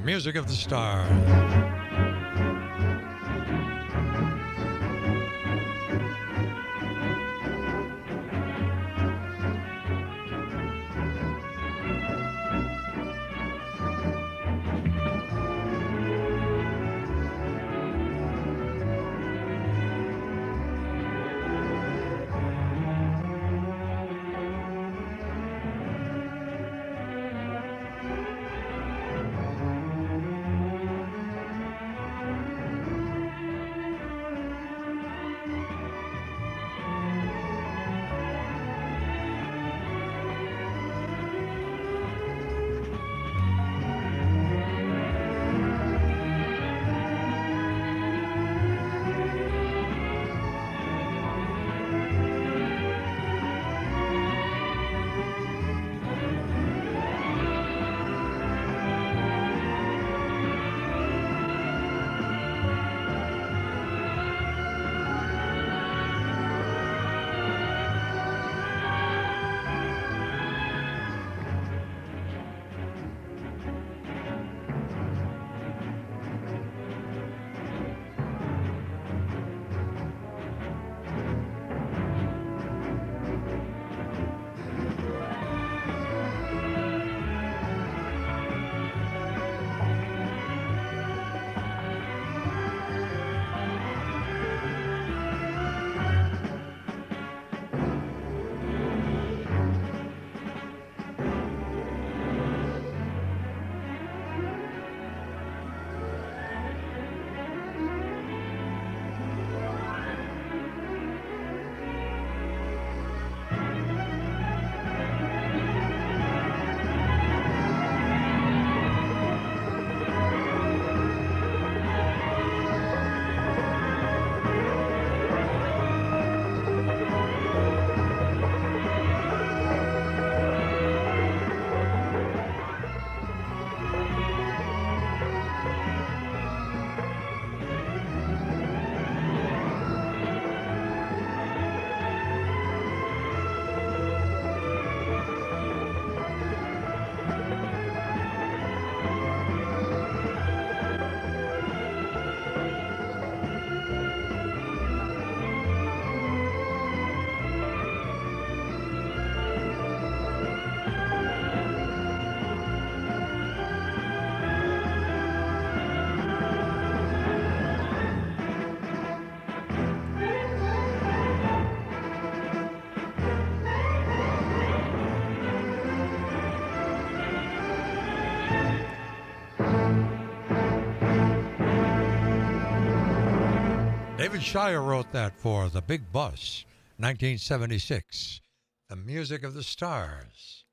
Music of the Stars. David Shire wrote that for The Big Bus, 1976. The Music of the Stars.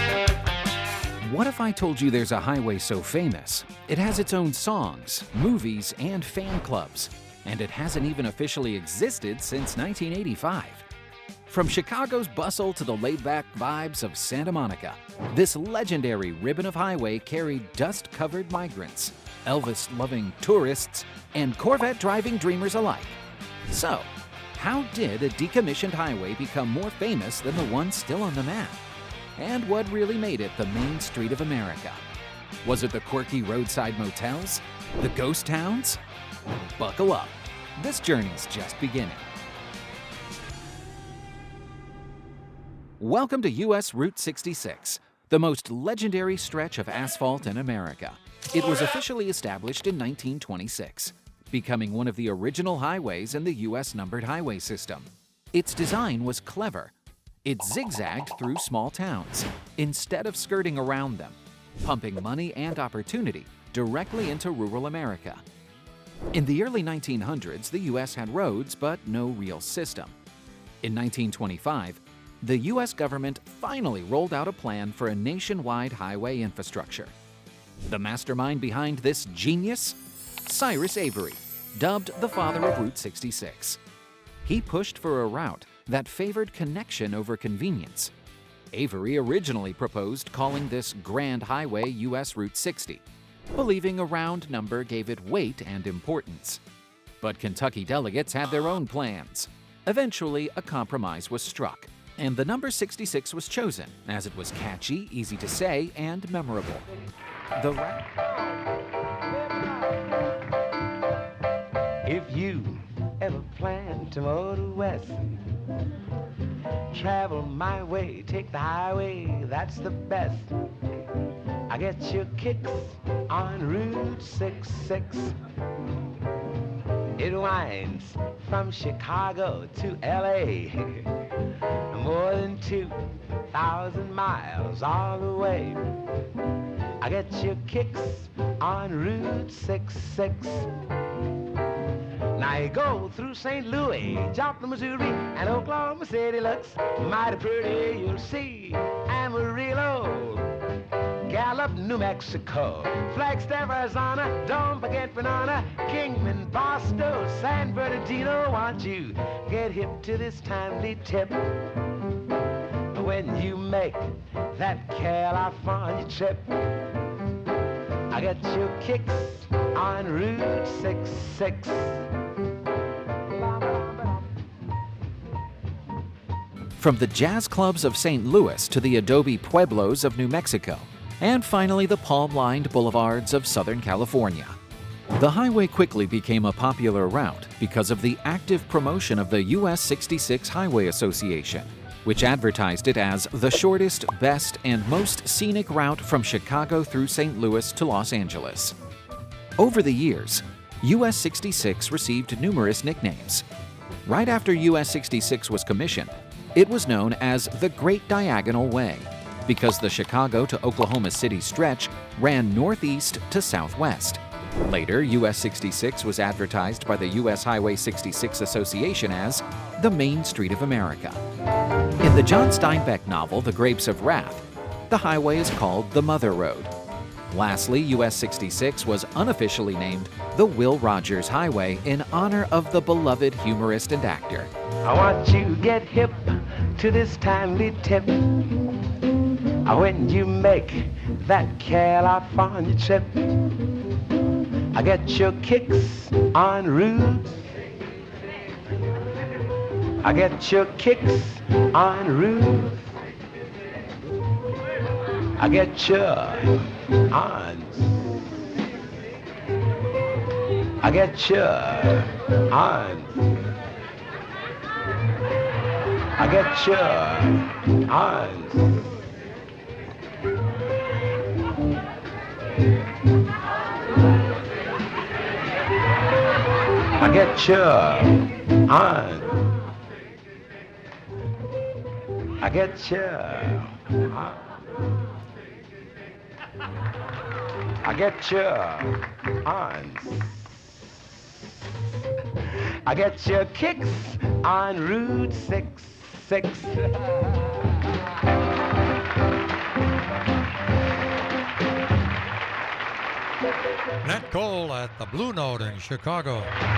What if I told you there's a highway so famous, it has its own songs, movies, and fan clubs, and it hasn't even officially existed since 1985? From Chicago's bustle to the laid-back vibes of Santa Monica, this legendary ribbon of highway carried dust-covered migrants, Elvis-loving tourists, and Corvette-driving dreamers alike. So, how did a decommissioned highway become more famous than the one still on the map? And what really made it the main street of America? Was it the quirky roadside motels? The ghost towns? Buckle up. This journey's just beginning. Welcome to U.S. Route 66, the most legendary stretch of asphalt in America. It was officially established in 1926, becoming one of the original highways in the U.S. numbered highway system. Its design was clever. It zigzagged through small towns, instead of skirting around them, pumping money and opportunity directly into rural America. In the early 1900s, the U.S. had roads, but no real system. In 1925, the U.S. government finally rolled out a plan for a nationwide highway infrastructure. The mastermind behind this genius? Cyrus Avery, dubbed the father of Route 66. He pushed for a route that favored connection over convenience. Avery originally proposed calling this Grand Highway U.S. Route 60, believing a round number gave it weight and importance. But Kentucky delegates had their own plans. Eventually, a compromise was struck, and the number 66 was chosen as it was catchy, easy to say, and memorable. The route If you ever plan to motor west, travel my way, take the highway, that's the best. I get your kicks on Route 66. It winds from Chicago to LA, more than 2,000 miles all the way. I get your kicks on Route 66. Now you go through St. Louis, Joplin, Missouri, and Oklahoma City looks mighty pretty, you'll see. Amarillo, Gallup, New Mexico, Flagstaff, Arizona, don't forget Banana, Kingman, Boston, San Bernardino. Want you get hip to this timely tip when you make that California trip. I get your kicks on Route 66. From the jazz clubs of St. Louis to the adobe pueblos of New Mexico, and finally the palm-lined boulevards of Southern California. The highway quickly became a popular route because of the active promotion of the US 66 Highway Association, which advertised it as the shortest, best, and most scenic route from Chicago through St. Louis to Los Angeles. Over the years, US 66 received numerous nicknames. Right after US 66 was commissioned, it was known as the Great Diagonal Way because the Chicago to Oklahoma City stretch ran northeast to southwest. Later, US 66 was advertised by the US Highway 66 Association as the Main Street of America. In the John Steinbeck novel The Grapes of Wrath, the highway is called the Mother Road. Lastly, US 66 was unofficially named the Will Rogers Highway in honor of the beloved humorist and actor. I want you to get hip to this timely tip when you make that California trip. I get your kicks on Route. I get your kicks on Route. I get your on. I get your on. I get your on. I get you on. I get you on. I get you on. I get your kicks on Route 66. Nat Cole at the Blue Note in Chicago.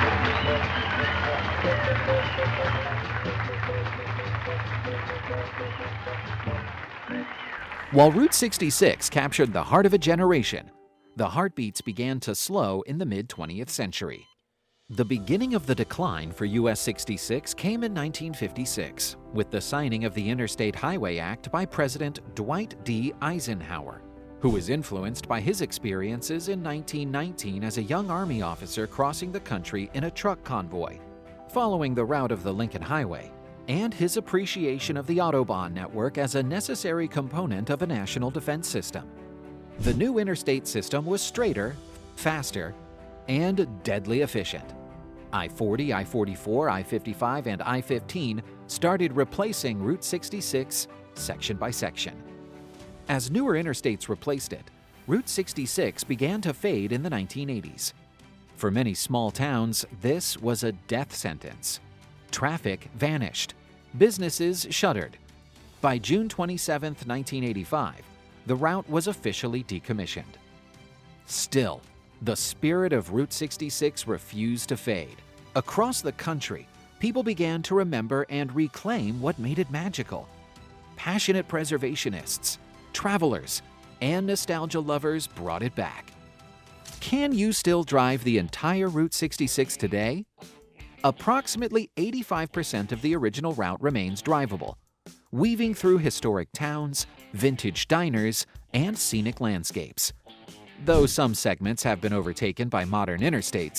While Route 66 captured the heart of a generation, the heartbeats began to slow in the mid-20th century. The beginning of the decline for US 66 came in 1956 with the signing of the Interstate Highway Act by President Dwight D. Eisenhower, who was influenced by his experiences in 1919 as a young Army officer crossing the country in a truck convoy, following the route of the Lincoln Highway, and his appreciation of the Autobahn network as a necessary component of a national defense system. The new interstate system was straighter, faster, and deadly efficient. I-40, I-44, I-55, and I-15 started replacing Route 66 section by section. As newer interstates replaced it, Route 66 began to fade in the 1980s. For many small towns, this was a death sentence. Traffic vanished. Businesses shuttered. By June 27, 1985, the route was officially decommissioned. Still, the spirit of Route 66 refused to fade. Across the country, people began to remember and reclaim what made it magical. Passionate preservationists, travelers, and nostalgia lovers brought it back. Can you still drive the entire Route 66 today? Approximately 85% of the original route remains drivable, weaving through historic towns, vintage diners, and scenic landscapes. Though some segments have been overtaken by modern interstates,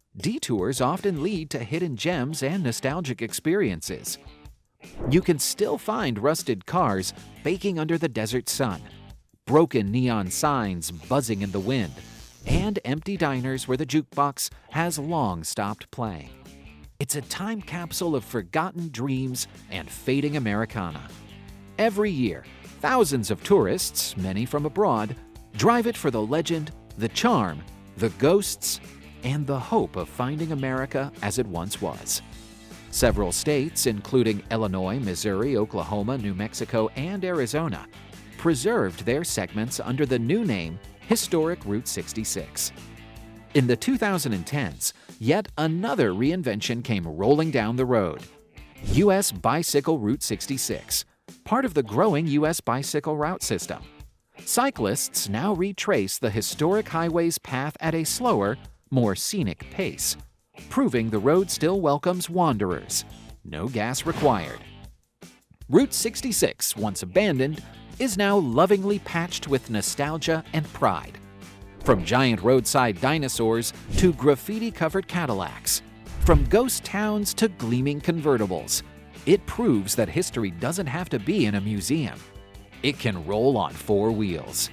detours often lead to hidden gems and nostalgic experiences. You can still find rusted cars baking under the desert sun, broken neon signs buzzing in the wind, and empty diners where the jukebox has long stopped playing. It's a time capsule of forgotten dreams and fading Americana. Every year, thousands of tourists, many from abroad, drive it for the legend, the charm, the ghosts, and the hope of finding America as it once was. Several states, including Illinois, Missouri, Oklahoma, New Mexico, and Arizona, preserved their segments under the new name Historic Route 66. In the 2010s, yet another reinvention came rolling down the road. U.S. Bicycle Route 66, part of the growing U.S. bicycle route system. Cyclists now retrace the historic highway's path at a slower, more scenic pace, proving the road still welcomes wanderers. No gas required. Route 66, once abandoned, is now lovingly patched with nostalgia and pride. From giant roadside dinosaurs to graffiti-covered Cadillacs, from ghost towns to gleaming convertibles, it proves that history doesn't have to be in a museum. It can roll on four wheels.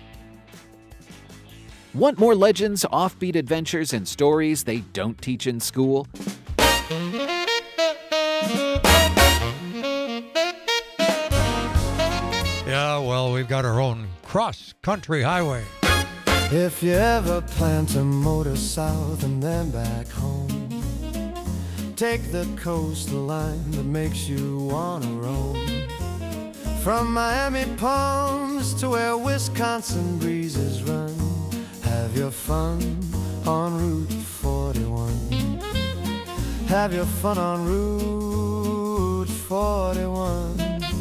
Want more legends, offbeat adventures, and stories they don't teach in school? Yeah, well, we've got our own cross-country highway. If you ever plan to motor south and then back home, take the coastline that makes you wanna roam. From Miami Palms to where Wisconsin breezes run, have your fun on Route 41. Have your fun on Route 41.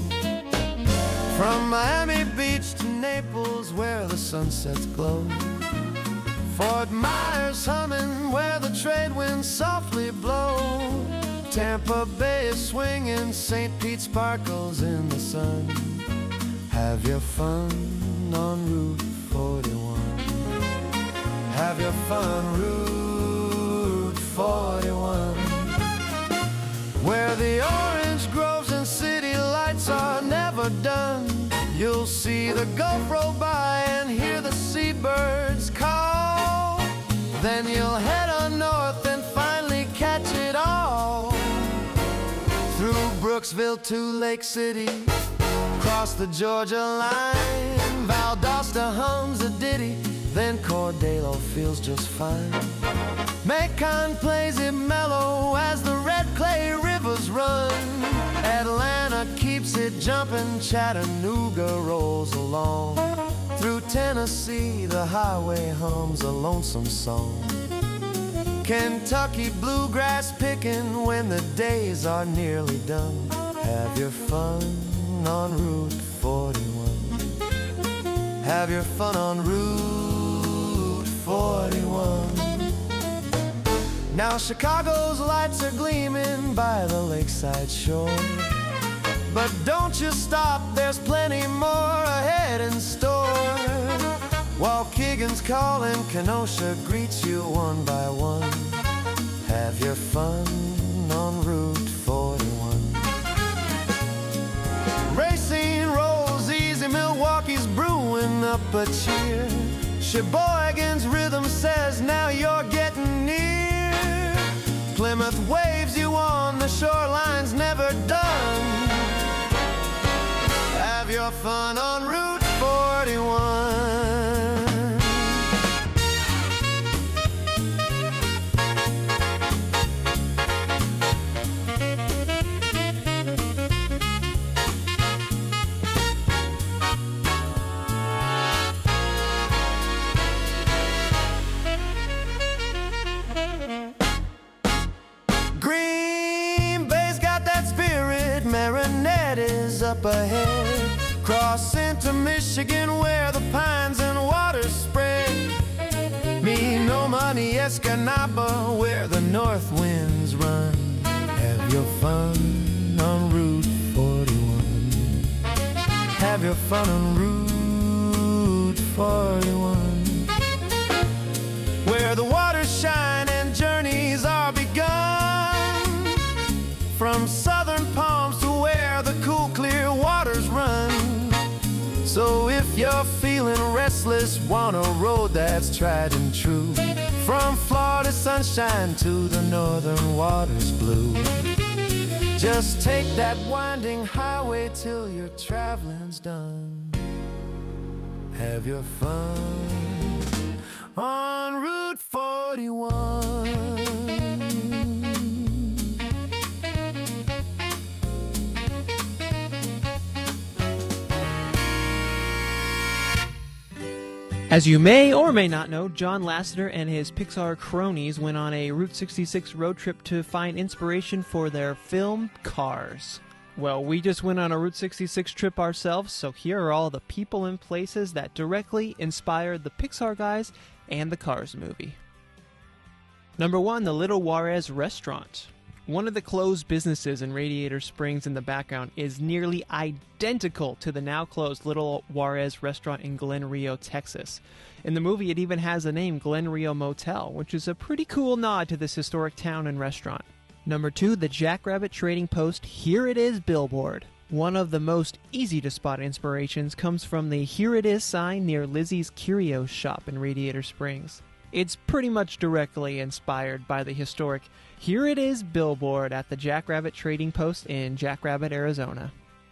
From Miami Beach to Naples where the sunsets glow, Fort Myers humming where the trade winds softly blow, Tampa Bay is swinging, St. Pete sparkles in the sun. Have your fun on Route 41. Have your fun Route 41. Where the orange groves and city lights are never done, you'll see the Gulf roll by and hear the seabirds call. Then you'll head on north and finally catch it all. Through Brooksville to Lake City, cross the Georgia line. Valdosta hums a ditty, then Cordero feels just fine. Macon plays it mellow as the red clay rivers run. Atlanta keeps it jumping, Chattanooga rolls along. Through Tennessee the highway hums a lonesome song. Kentucky bluegrass picking when the days are nearly done. Have your fun on Route 41. Have your fun on Route 41. Now Chicago's lights are gleaming by the lakeside shore, but don't you stop, there's plenty more ahead in store. Waukegan's calling, Kenosha greets you one by one. Have your fun on Route 41. Racine rolls easy, Milwaukee's brewing up a cheer. Sheboygan's rhythm says now you're getting near. Plymouth waves you on, the shoreline's never done. Have your fun on Route 41. Up ahead, cross into Michigan where the pines and waters spread. Me no money Escanaba where the north winds run. Have your fun on Route 41. Have your fun on Route 41. Where the waters shine and journeys are So if you're feeling restless, want a road that's tried and true, from Florida sunshine to the northern waters blue, just take that winding highway till your traveling's done. Have your fun on Route 41. As you may or may not know, John Lasseter and his Pixar cronies went on a Route 66 road trip to find inspiration for their film Cars. Well, we just went on a Route 66 trip ourselves, so here are all the people and places that directly inspired the Pixar guys and the Cars movie. Number 1, the Little Juarez Restaurant. One of the closed businesses in Radiator Springs in the background is nearly identical to the now closed Little Juarez restaurant in Glen Rio, Texas. In the movie, it even has the name Glen Rio Motel, which is a pretty cool nod to this historic town and restaurant. Number 2, the Jackrabbit Trading Post Here It Is billboard. One of the most easy to spot inspirations comes from the Here It Is sign near Lizzie's Curio shop in Radiator Springs. It's pretty much directly inspired by the historic Here It Is billboard at the Jackrabbit Trading Post in Jackrabbit, Arizona.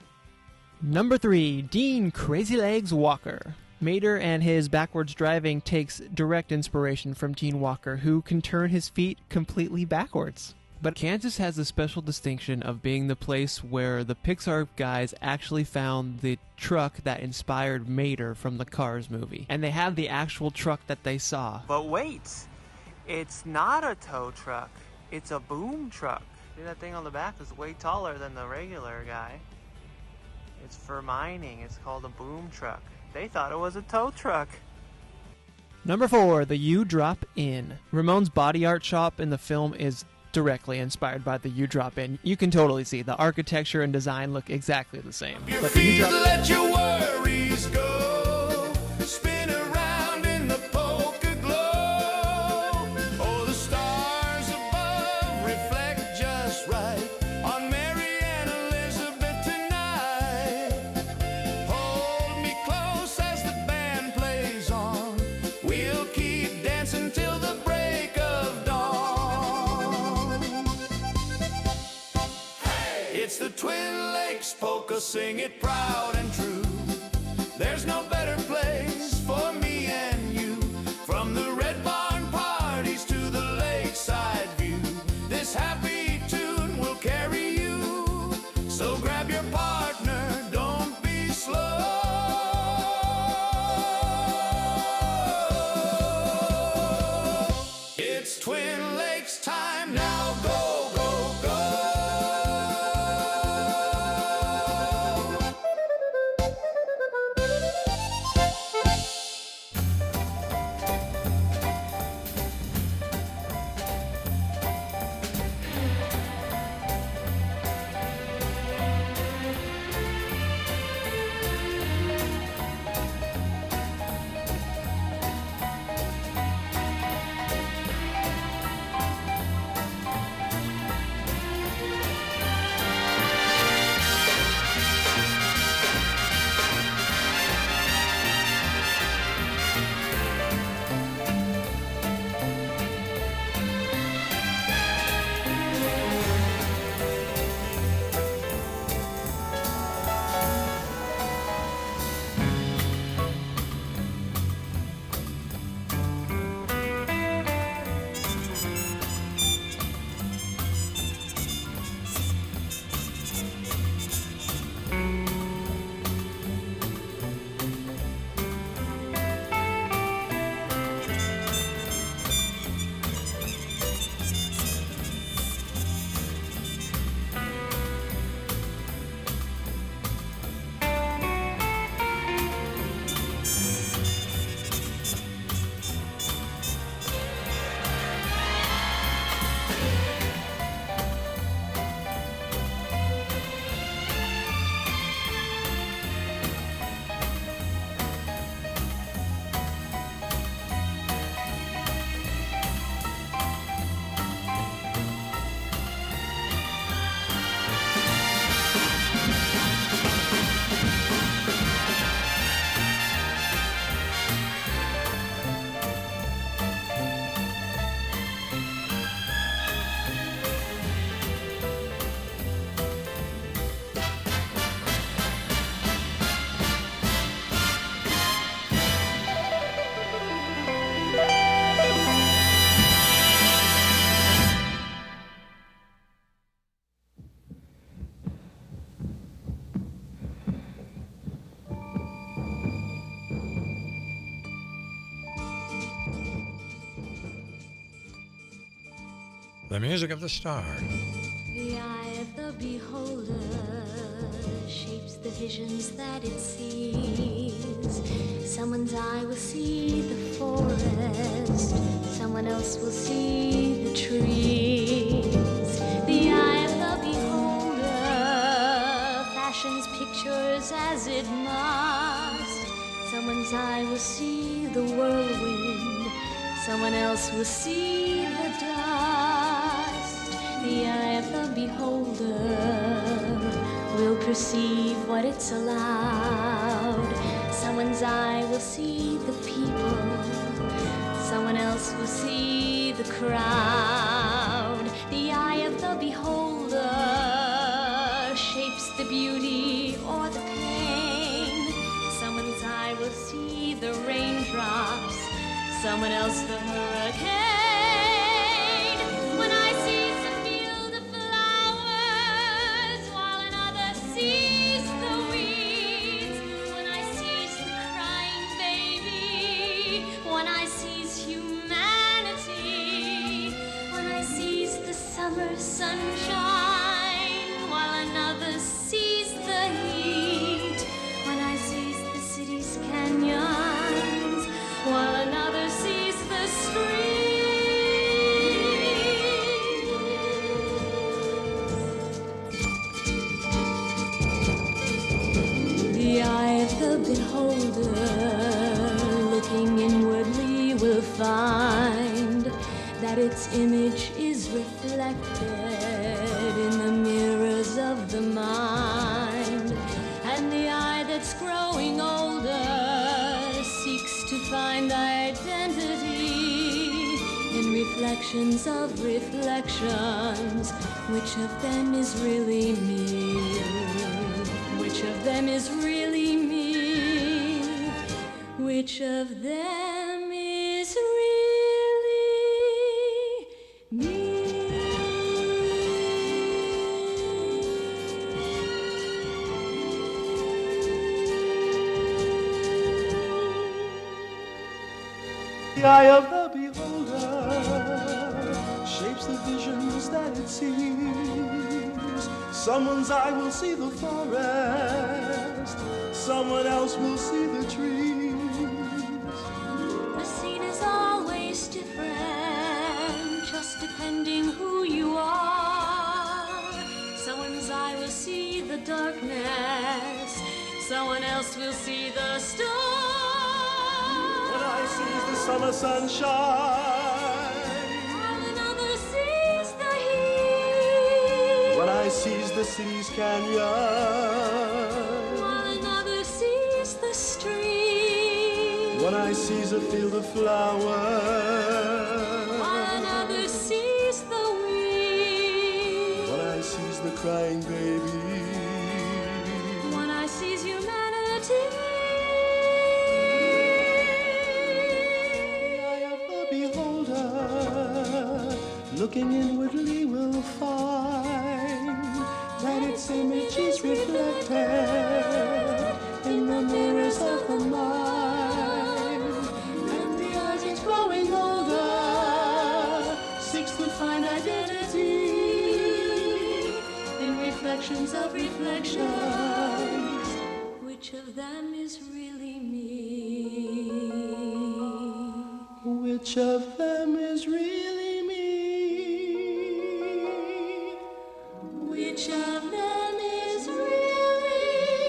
Number 3, Dean Crazy Legs Walker. Mater and his backwards driving takes direct inspiration from Gene Walker, who can turn his feet completely backwards. But Kansas has the special distinction of being the place where the Pixar guys actually found the truck that inspired Mater from the Cars movie. And they have the actual truck that they saw. But wait, it's not a tow truck. It's a boom truck. See, that thing on the back is way taller than the regular guy. It's for mining. It's called a boom truck. They thought it was a tow truck. Number 4, the U-Drop Inn. Ramon's body art shop in the film is directly inspired by the U-Drop Inn. You can totally see the architecture and design look exactly the same. But the U-Drop, let your worries go. Spin around in the polka glow. Oh, the stars above reflect just right on Mary and Elizabeth tonight. Hold me close as the band plays on. We'll keep dancing till the break of dawn. Hey! It's the Twin Lakes Polka, sing it proud and true. There's no better place for me and you. From the Red Barn parties to the lakeside view, this happy tune will carry you. So grab your partner, don't be slow. It's Twin Lakes time now, go, go, go. The music of the star. The eye of the beholder shapes the visions that it sees. Someone's eye will see the forest, someone else will see the trees. The eye of the beholder fashions pictures as it must. Someone's eye will see the whirlwind, someone else will see the dust. The eye of the beholder will perceive what it's allowed. Someone's eye will see the people, someone else will see the crowd. The eye of the beholder shapes the beauty or the pain. Someone's eye will see the raindrops, someone else the hurricane. When I seize a field of flowers, while another sees the weeds. When I seize the crying baby, when I seize humanity. When I seize the summer sunshine, while another sees the heat. When I seize the city's canyons, while another sees the street. The eye of the beholder, looking inwardly, will find that its image is reflected in the mirrors of the mind. And the eye that's growing older seeks to find identity in reflections of reflections. Which of them is really me? Which of them is really me? Which of them is really me? The eye of the beholder shapes the visions that it sees. Someone's eye will see the forest, someone else will see the trees. The scene is always different, just depending who you are. Someone's eye will see the darkness, someone else will see the stars. When I seize the summer sunshine, While another sees the heat. when I seize the city's canyon, While another sees the street. when I seize a field of flowers, While another sees the weeds. when I seize the crying baby, When I seize humanity. the eye of the beholder, looking inwardly, will find that its image is reflected in the mirrors of the mind. And the eye is growing older, seeks to find identity In reflections of reflections. Which of them is really me? Which of them is really me? Which of them is really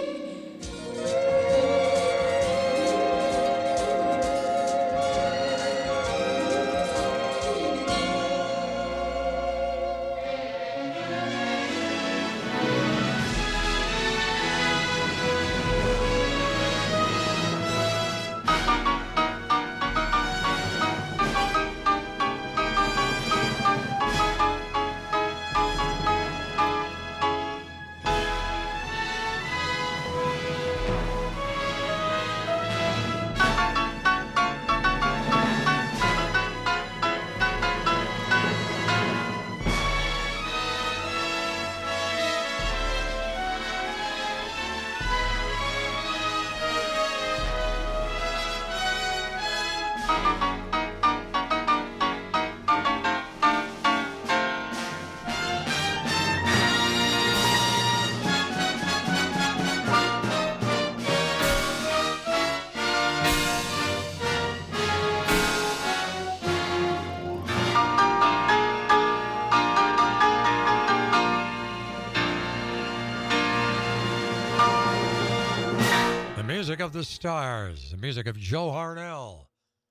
music of the stars, the music of Joe Harnell.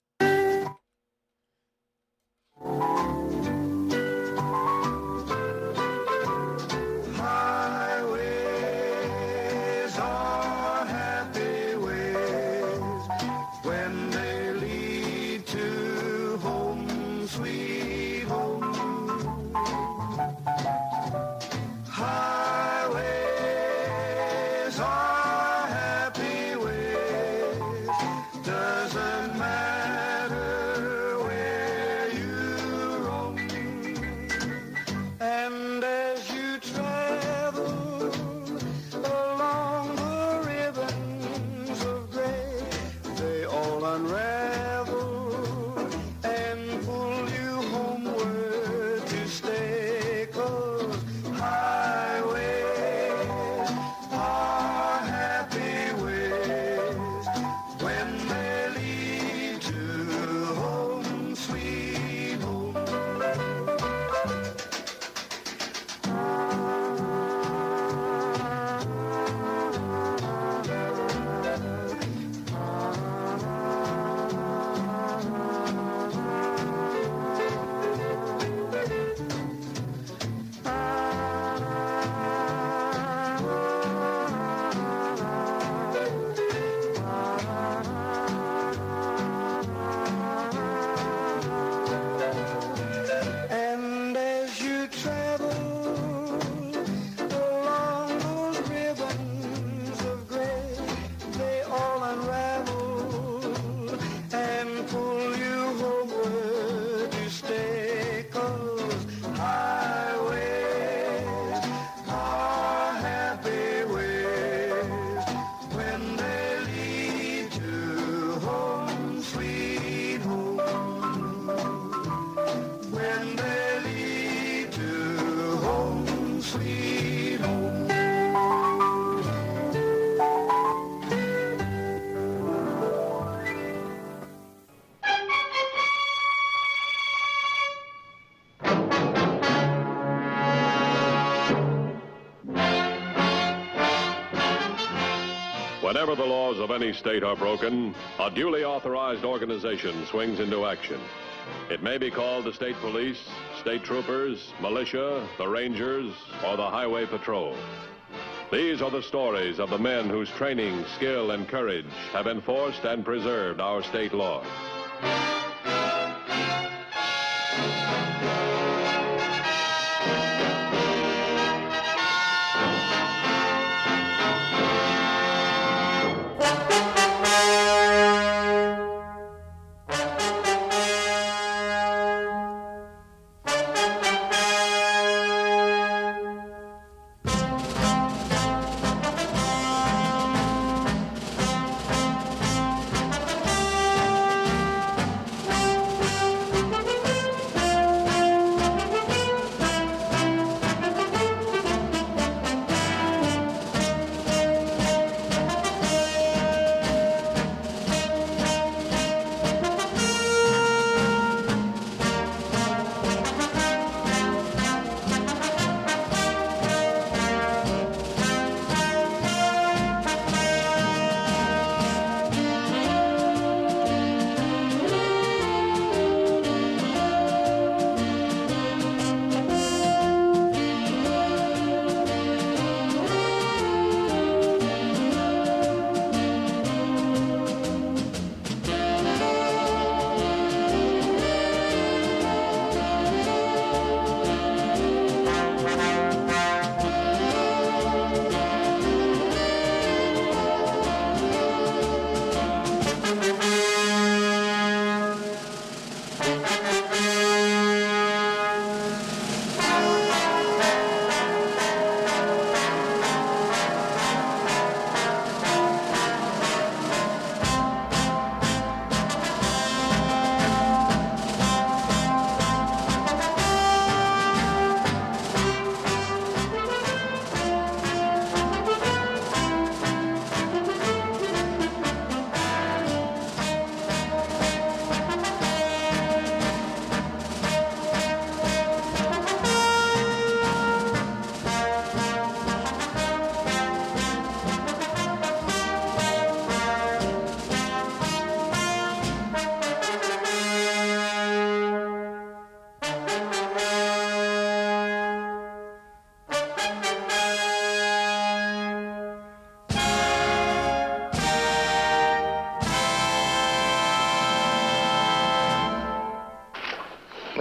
Highways are happy ways when they lead to home, sweet home. Highways are happy ways, doesn't matter where you roam. And as you travel along the ribbons of gray, they all unravel and pull you homeward to stay, 'cause highways are happy ways when they lead to home, sweet home. And as you travel along those ribbons of gray, they all unravel and pull you homeward to stay, 'cause highways are happy ways when they lead to home, sweet home. When they lead to home, sweet home. Whenever the laws of any state are broken, a duly authorized organization swings into action. It may be called the state police, state troopers, militia, the rangers, or the highway patrol. These are the stories of the men whose training, skill, and courage have enforced and preserved our state laws.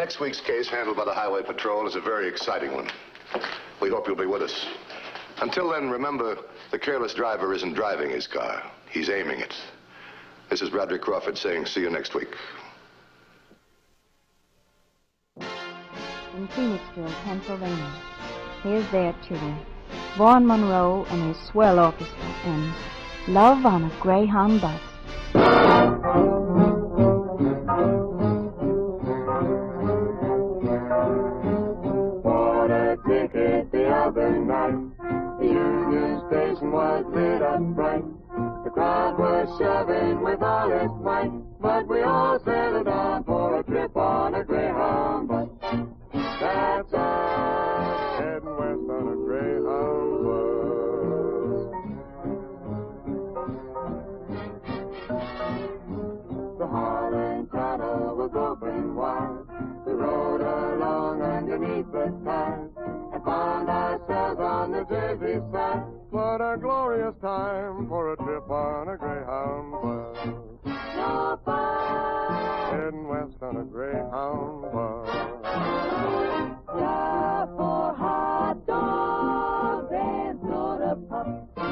Next week's case, handled by the Highway Patrol, is a very exciting one. We hope you'll be with us. Until then, remember, the careless driver isn't driving his car. He's aiming it. This is Bradley Crawford saying see you next week. In Phoenixville, Pennsylvania, here's their tune. Vaughn Monroe and his swell orchestra and Love on a Greyhound Bus. Bought a ticket the other night. The Union Station was lit up bright. The crowd was shoving with all its might, but we all settled on for a trip on a Greyhound bus. That's us, heading west on a Greyhound bus. The Harlan Tunnel was open wide. We rode along underneath the ties and found ourselves on the Jersey side. What a glorious time for a trip on a Greyhound bus. No fun. Heading west on a Greyhound bus. Yeah, for hot dogs and soda pop.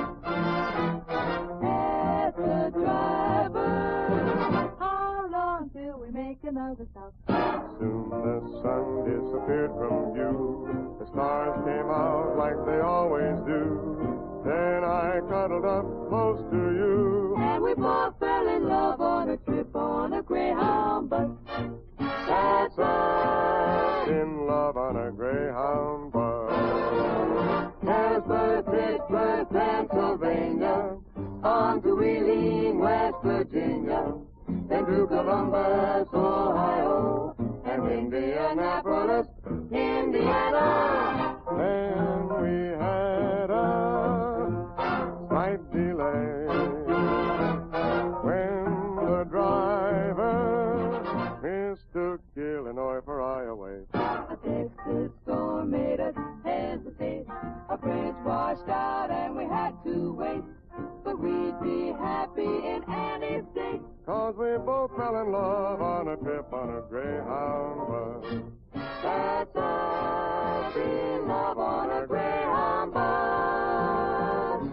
As the driver, how long till we make another stop? Soon the sun disappeared from view. The stars came out like they always do. Then I cuddled up close to you. And we both fell in love on a trip on a Greyhound bus. That's us, in love on a Greyhound bus. Harrisburg, Pittsburgh, Pennsylvania, on to Wheeling, West Virginia, then to Columbus, Ohio, and Indianapolis, Indiana. Then we had a slight delay when the driver mistook Illinois for Iowa. A Texas storm made us hesitate. A bridge washed out and we had to wait. But we'd be happy in any state, 'cause we both fell in love on a trip on a Greyhound bus. That's us, in love on a Greyhound bus.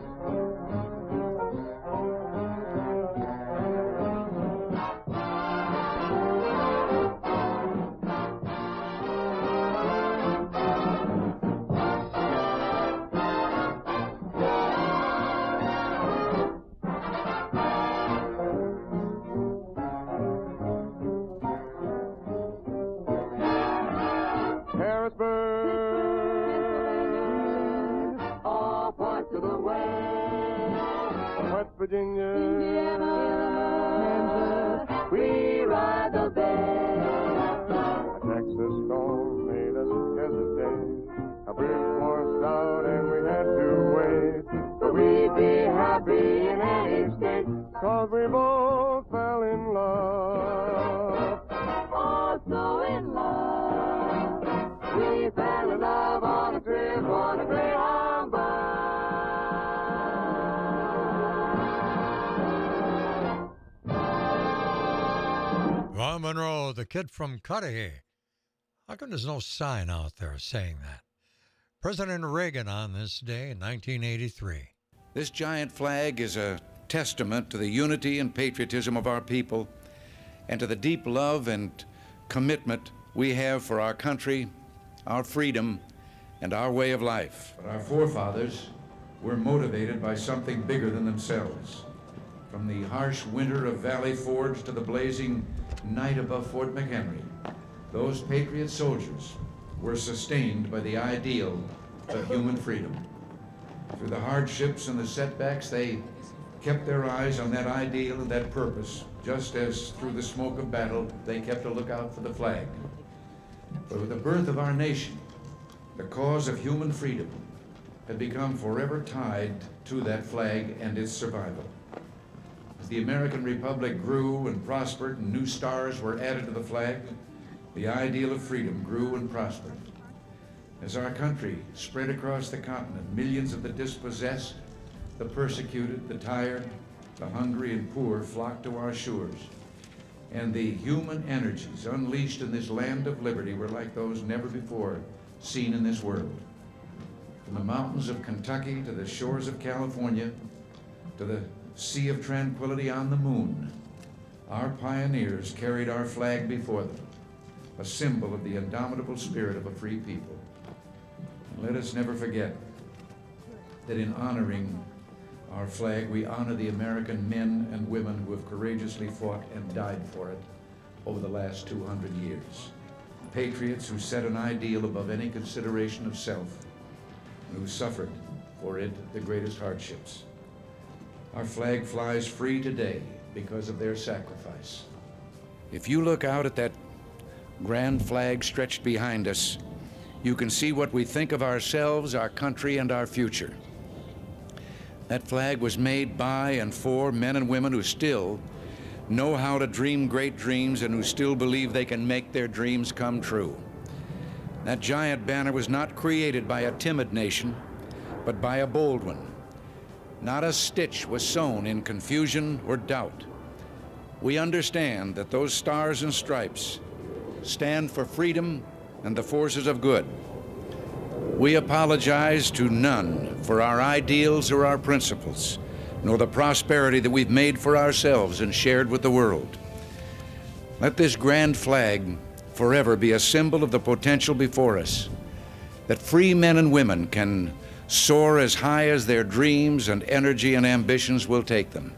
All parts of the West, West Virginia, Indiana, Kansas, we ride the best. A Texas storm made us hesitate. A bridge washed out and we had to wait. But we'd be happy in any state, 'cause we both fell in love. Oh, so in love. We fell in love on a trip on a Greyhound bus. Vaughn Monroe, the kid from Cudahy. How come there's no sign out there saying that? President Reagan on this day in 1983. This giant flag is a testament to the unity and patriotism of our people and to the deep love and commitment we have for our country, our freedom, and our way of life. But our forefathers were motivated by something bigger than themselves. From the harsh winter of Valley Forge to the blazing night above Fort McHenry, those patriot soldiers were sustained by the ideal of human freedom. Through the hardships and the setbacks, they kept their eyes on that ideal and that purpose, just as through the smoke of battle, they kept a lookout for the flag. But with the birth of our nation, the cause of human freedom had become forever tied to that flag and its survival. As the American Republic grew and prospered and new stars were added to the flag, the ideal of freedom grew and prospered. As our country spread across the continent, millions of the dispossessed, the persecuted, the tired, the hungry and poor flocked to our shores. and the human energies unleashed in this land of liberty were like those never before seen in this world. From the mountains of Kentucky to the shores of California to the Sea of Tranquility on the moon, our pioneers carried our flag before them, a symbol of the indomitable spirit of a free people. And let us never forget that in honoring our flag, we honor the American men and women who have courageously fought and died for it over the last 200 years. Patriots who set an ideal above any consideration of self, and who suffered for it the greatest hardships. Our flag flies free today because of their sacrifice. If you look out at that grand flag stretched behind us, you can see what we think of ourselves, our country, and our future. That flag was made by and for men and women who still know how to dream great dreams and who still believe they can make their dreams come true. That giant banner was not created by a timid nation, but by a bold one. Not a stitch was sewn in confusion or doubt. We understand that those stars and stripes stand for freedom and the forces of good. We apologize to none for our ideals or our principles, nor the prosperity that we've made for ourselves and shared with the world. Let this grand flag forever be a symbol of the potential before us, that free men and women can soar as high as their dreams and energy and ambitions will take them.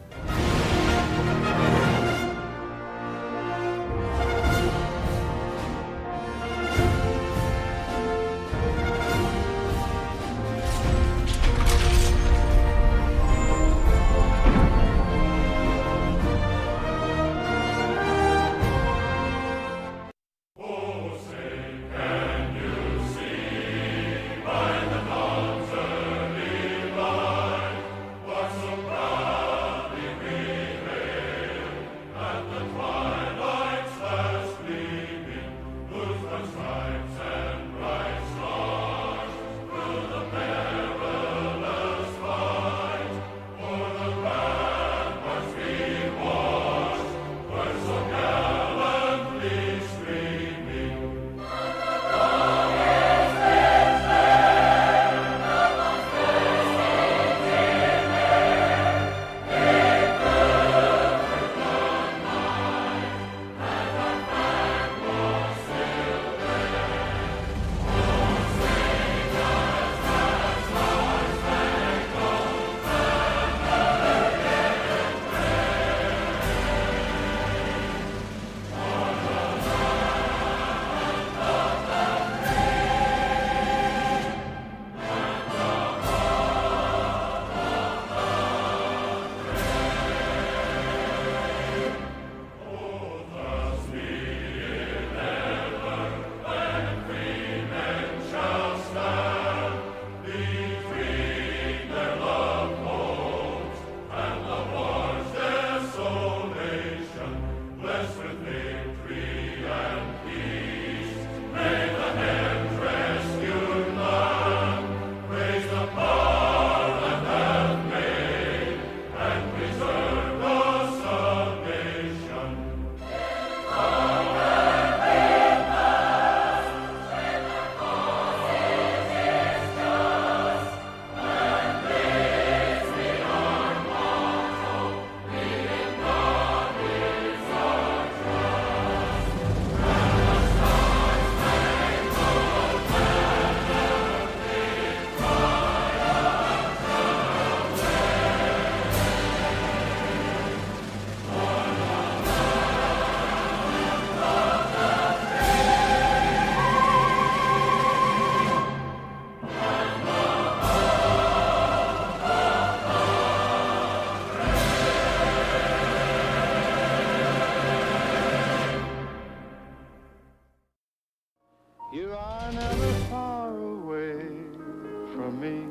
You are never far away from me.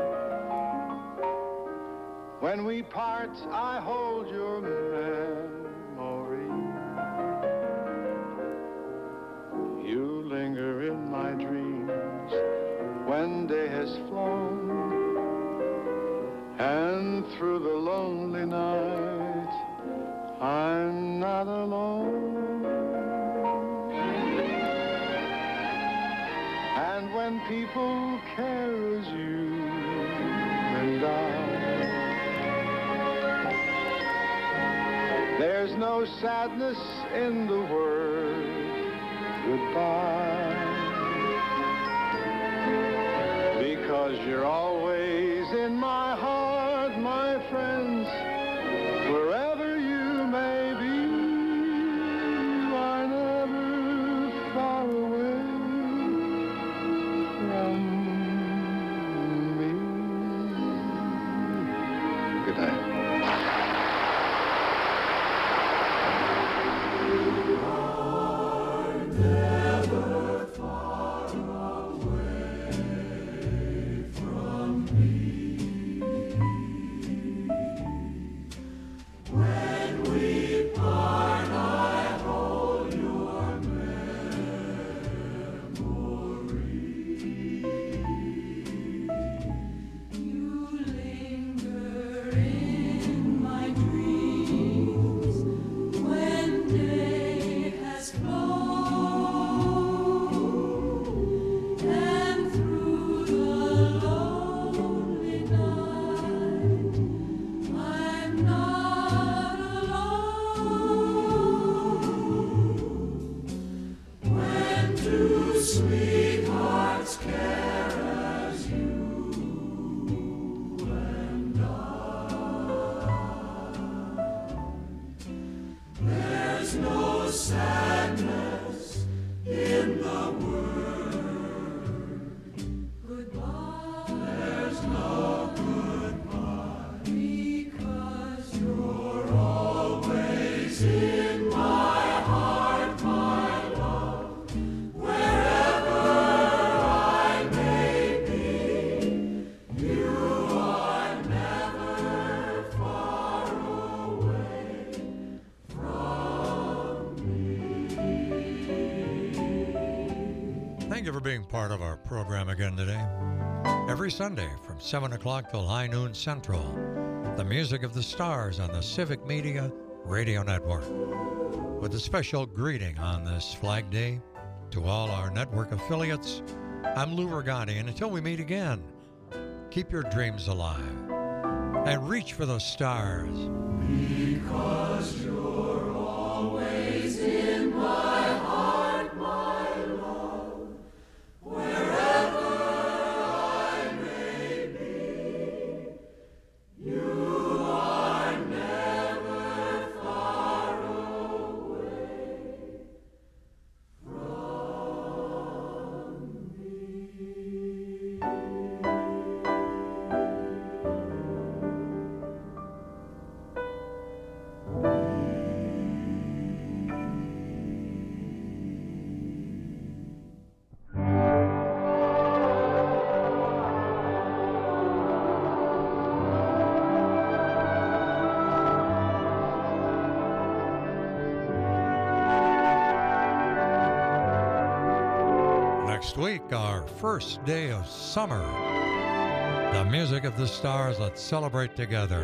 When we part, I hold your memory. You linger in my dreams when day has flown, and through the lonely night, I'm not alone. people care as you and I. There's no sadness in the word goodbye, because you're always in my heart, my friends, wherever you may be. You are never far away from me. Good night. Thank you for being part of our program again today. Every Sunday from 7 o'clock till high noon Central, the music of the stars on the Civic Media Radio Network. With a special greeting on this Flag Day to all our network affiliates, I'm Lou Regani, and until we meet again, keep your dreams alive and reach for those stars. Because you're always in my heart, my love, wherever I may be, you are never far away from me. Next week, our first day of summer. The music of the stars, let's celebrate together.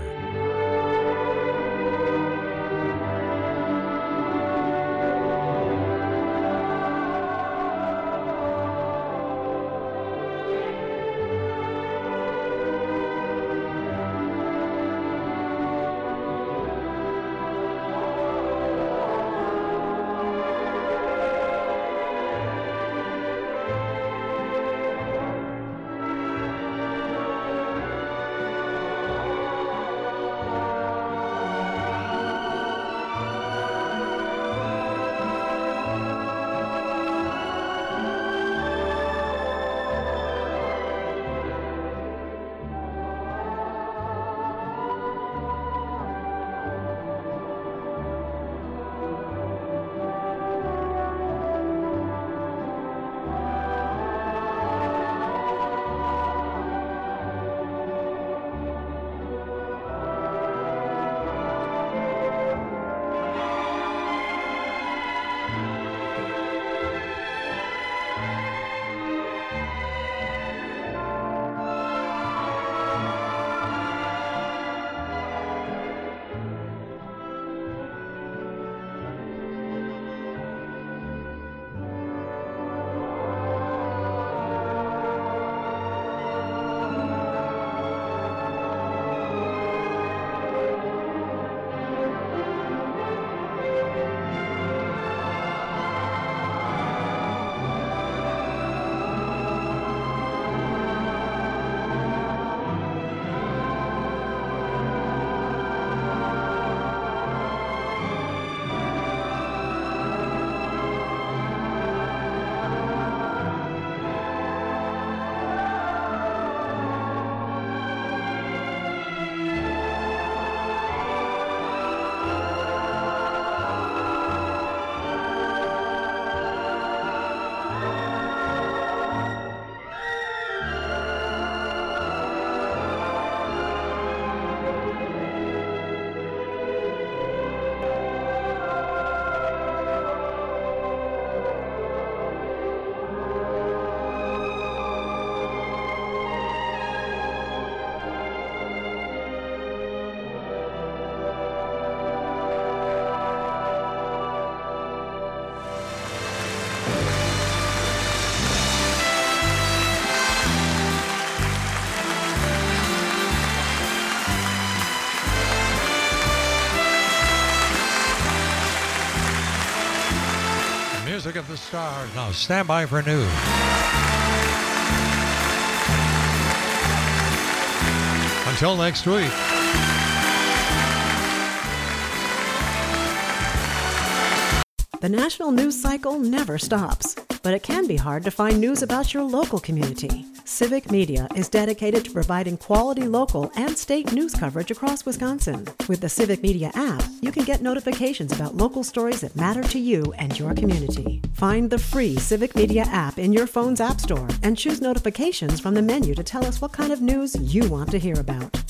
of the Stars. Now stand by for news. Until next week. The national news cycle never stops, but it can be hard to find news about your local community. Civic Media is dedicated to providing quality local and state news coverage across Wisconsin. With the Civic Media app, you can get notifications about local stories that matter to you and your community. Find the free Civic Media app in your phone's app store and choose notifications from the menu to tell us what kind of news you want to hear about.